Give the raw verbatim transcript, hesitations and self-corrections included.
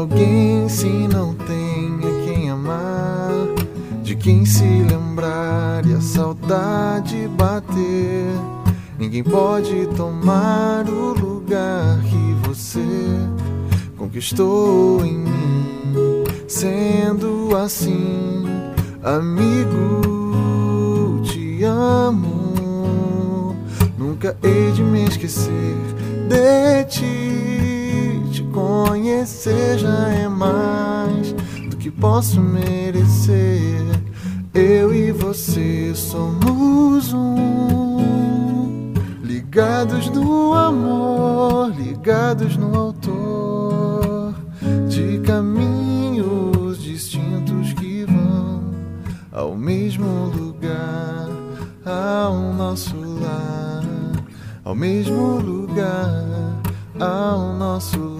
alguém se não tem a quem amar, de quem se lembrar e a saudade bater? Ninguém pode tomar o lugar que você conquistou em mim. Sendo assim, amigo, te amo. Nunca hei de me esquecer de ti. Te conhecer já é mais do que posso merecer. Eu e você somos um, ligados no amor, ligados no autor, de caminhos distintos que vão ao mesmo lugar, ao nosso lar, ao mesmo lugar, ao nosso lar.